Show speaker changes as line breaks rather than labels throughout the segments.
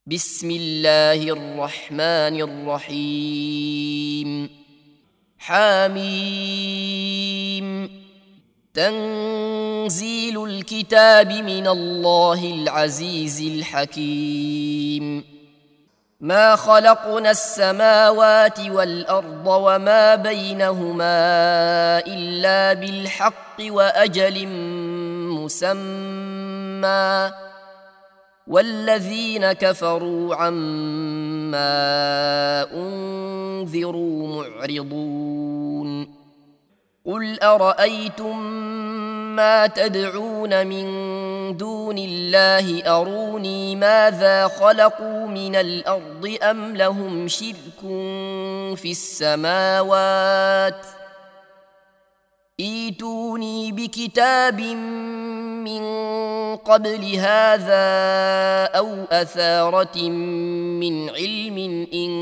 بسم الله الرحمن الرحيم. حميم. تنزيل الكتاب من الله العزيز الحكيم. ما خلقنا السماوات والأرض وما بينهما إلا بالحق وأجل مسمى، والذين كفروا عما أنذروا معرضون. قل أرأيتم ما تدعون من دون الله أروني ماذا خلقوا من الأرض أم لهم شرك في السماوات، ائتوني بكتاب من قبل هذا أو أثارة من علم إن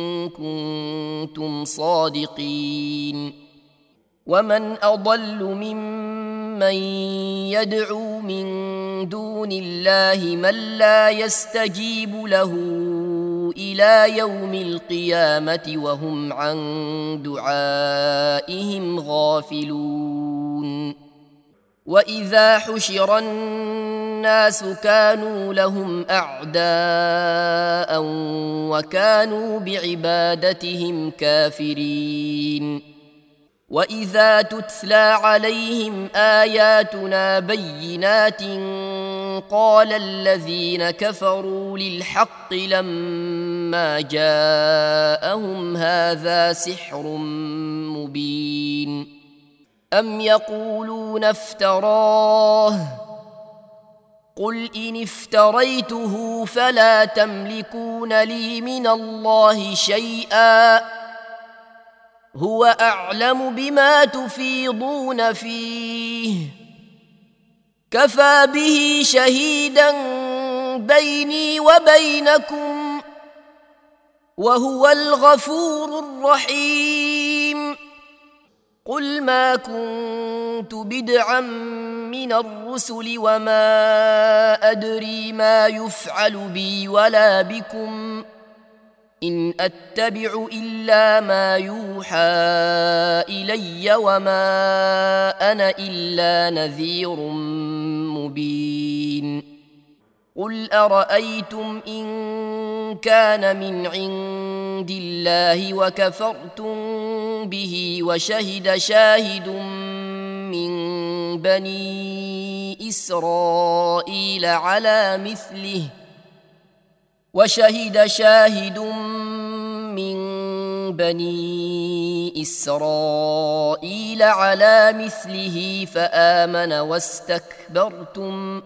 كنتم صادقين. ومن أضل ممن يدعو من دون الله من لا يستجيب له إلى يوم القيامة وهم عن دعائهم غافلون. وإذا حشر الناس كانوا لهم أعداء وكانوا بعبادتهم كافرين. وإذا تتلى عليهم آياتنا بينات قال الذين كفروا للحق لما جاءهم هذا سحر مبين. أم يقولون افتراه، قل إن افتريته فلا تملكون لي من الله شيئا، هو أعلم بما تفيضون فيه، كفى به شهيدا بيني وبينكم، وهو الغفور الرحيم. قل ما كنت بدعا من الرسل وما أدري ما يفعل بي ولا بكم، إن أتبع إلا ما يوحى إلي وما أنا إلا نذير مبين. قل أرأيتم إن كان من عند الله وكفرتم به وشهد شاهد من بني إسرائيل على مثله فآمن واستكبرتم،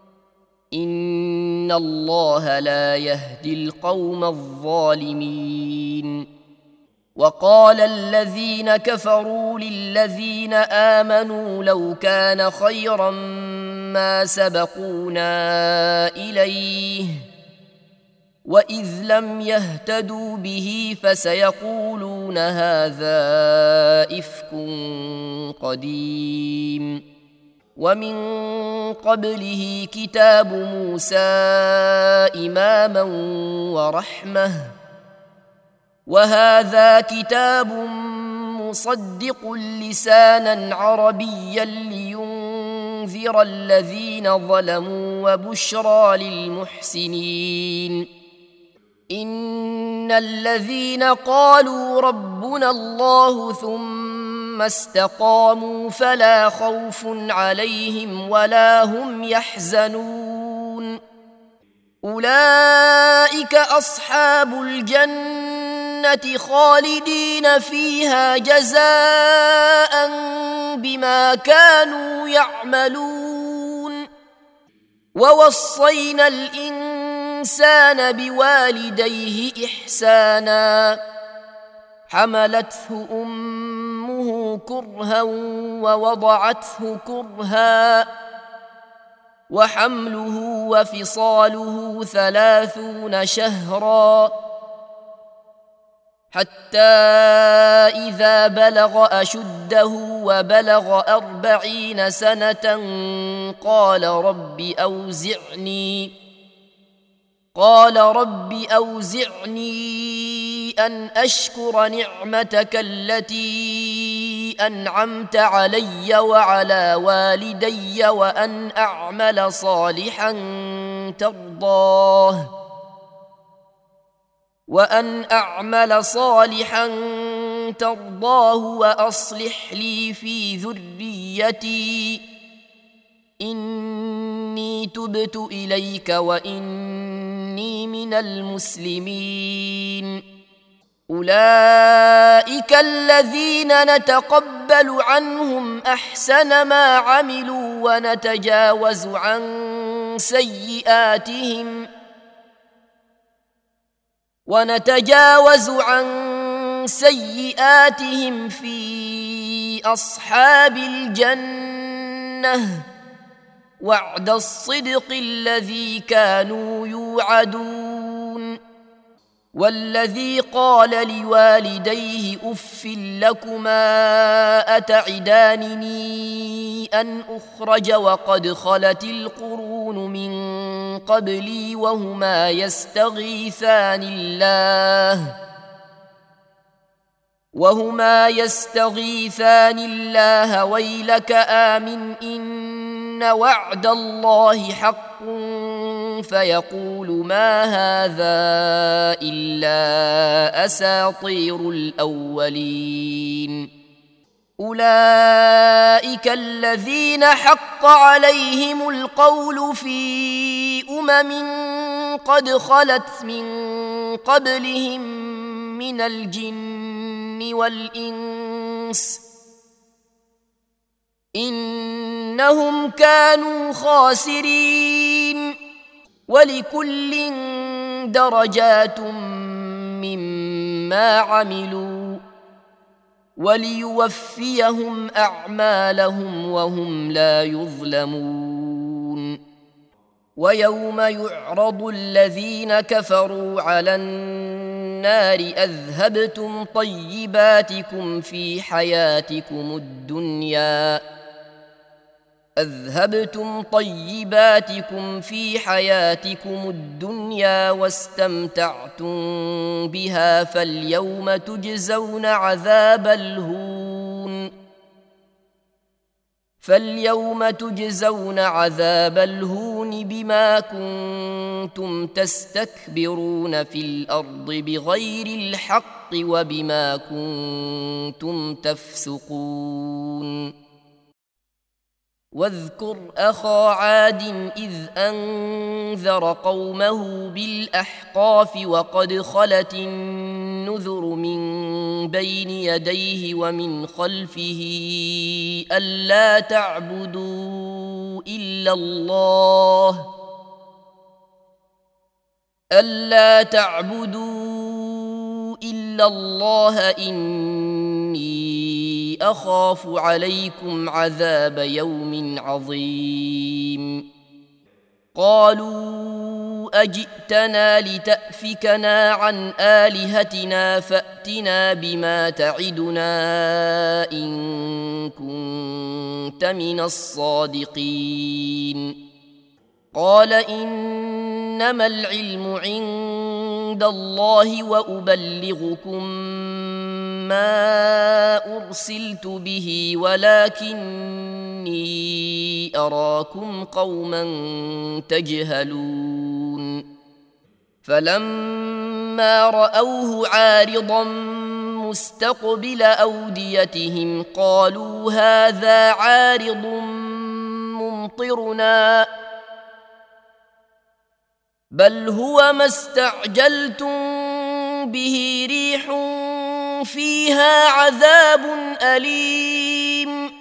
إن الله لا يهدي القوم الظالمين. وقال الذين كفروا للذين آمنوا لو كان خيرا ما سبقونا إليه، وإذ لم يهتدوا به فسيقولون هذا إفك قديم. ومن قبله كتاب موسى إماما ورحمة، وهذا كتاب مصدق لسانا عربيا لينذر الذين ظلموا وبشرى للمحسنين. إن الذين قالوا ربنا الله ثم استقاموا فلا خوف عليهم ولا هم يحزنون، أولئك أصحاب الجنة خالدين فيها جزاء بما كانوا يعملون. ووصينا الإنسان بوالديه إحسانا، حملته أمه كرها ووضعته كرها، وحمله وفصاله 30 شهرا، حتى إذا بلغ أشده وبلغ 40 سنة قال قال رب أوزعني أن أشكر نعمتك التي أنعمت علي وعلى والدي وأن أعمل صالحا ترضاه وأصلح لي في ذريتي إني تبت إليك وإني من المسلمين. أولئك الذين نتقبل عنهم أحسن ما عملوا ونتجاوز عن سيئاتهم في أصحاب الجنة وعد الصدق الذي كانوا يوعدون. والذي قال لوالديه أف لكما أتعدانني أن أخرج وقد خلت القرون من قبلي وهما يستغيثان الله ويلك آمن إن وعد الله حق فيقول ما هذا إلا أساطير الأولين. أولئك الذين حق عليهم القول في قد خلت من قبلهم من الجن والإنس إنهم كانوا خاسرين. ولكل درجات مما عملوا وليوفيهم أعمالهم وهم لا يظلمون. ويوم يعرض الذين كفروا على النار أذهبتم طيباتكم في حياتكم الدنيا واستمتعتم بها فاليوم تجزون عذاب الهون بما كنتم تستكبرون في الأرض بغير الحق وبما كنتم تفسقون. واذكر أخا عاد إذ أنذر قومه بالأحقاف وقد خلت النذر من بين يديه ومن خلفه ألا تعبدوا إلا الله إني أخاف عليكم عذاب يوم عظيم. قالوا أجئتنا لتأفكنا عن آلهتنا فأتنا بما تعدنا إن كنت من الصادقين. قال إنما العلم عند الله وأبلغكم ما أرسلت به ولكني أراكم قوما تجهلون. فلما رأوه عارضا مستقبل أوديتهم قالوا هذا عارض ممطرنا بل هو ما استعجلتم به ريح فيها عذاب أليم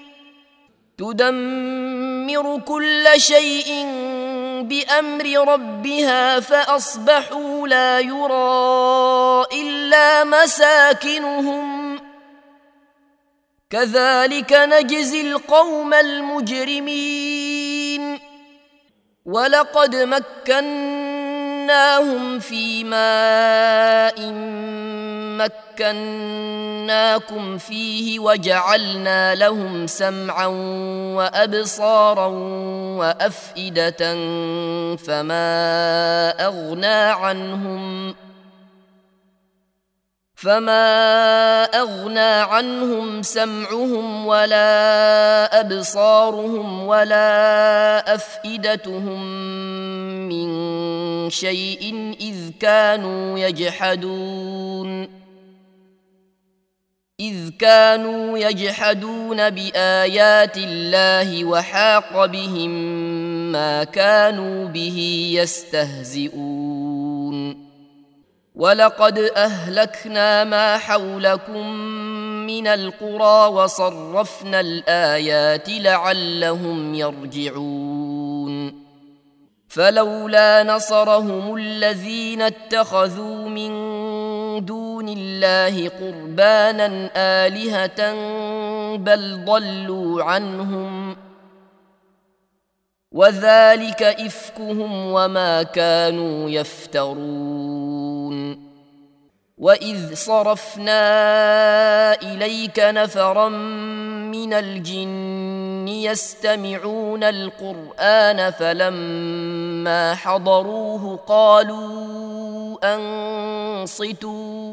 تدمر كل شيء بأمر ربها فأصبحوا لا يرى إلا مساكنهم كذلك نجزي القوم المجرمين. ولقد مكناهم في ماء مكناكم فيه وجعلنا لهم سمعا وأبصارا وأفئدة فما أغنى عنهم سمعهم ولا أبصارهم ولا أفئدتهم من شيء إذ كانوا يجحدون بآيات الله وحاق بهم ما كانوا به يستهزئون ولقد أهلكنا ما حولكم من القرى وصرفنا الآيات لعلهم يرجعون فلولا نصرهم الذين اتخذوا من دون الله قربانا آلهة بل ضلوا عنهم وذلك إفكهم وما كانوا يفترون وإذ صرفنا إليك نفرا من الجن يستمعون القرآن فلما حضروه قالوا أنصتوا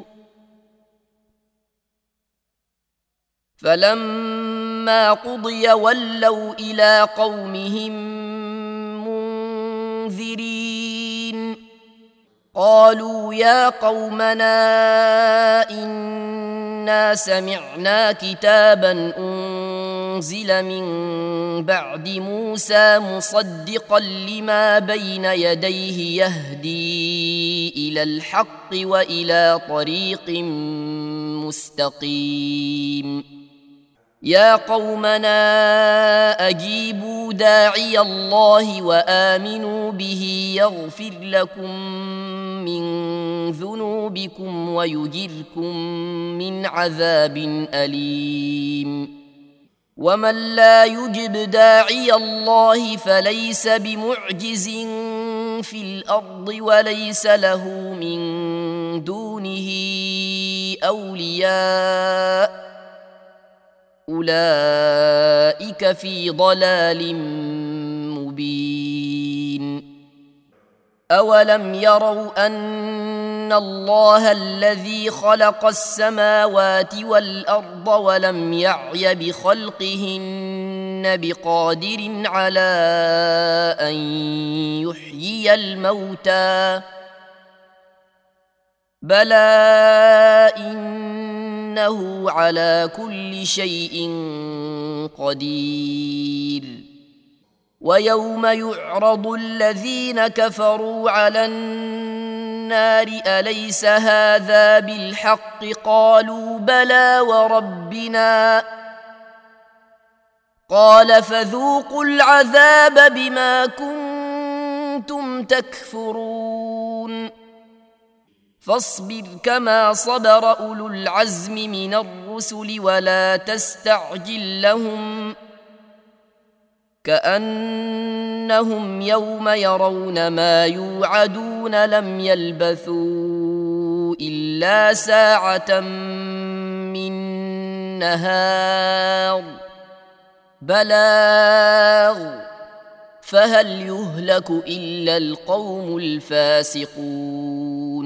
فلما قضي ولوا إلى قومهم منذرين قالوا يا قومنا إنا سمعنا كتابا أنزل من بعد موسى مصدقا لما بين يديه يهدي إلى الحق وإلى طريق مستقيم يا قومنا أجيبوا داعي الله وآمنوا به يغفر لكم من ذنوبكم ويجركم من عذاب أليم ومن لا يجب داعي الله فليس بمعجز في الأرض وليس له من دونه أولياء أولئك في ضلال مبين أولم يروا أن الله الذي خلق السماوات والأرض ولم يعي بخلقهن بقادر على أن يحيي الموتى بلى إنه على كل شيء قدير ويوم يعرض الذين كفروا على النار أليس هذا بالحق قالوا بلى وربنا قال فذوقوا العذاب بما كنتم تكفرون فاصبر كما صبر أولو العزم من الرسل ولا تستعجل لهم كأنهم يوم يرون ما يوعدون لم يلبثوا إلا ساعة من نهار بلاغ فهل يهلك إلا القوم الفاسقون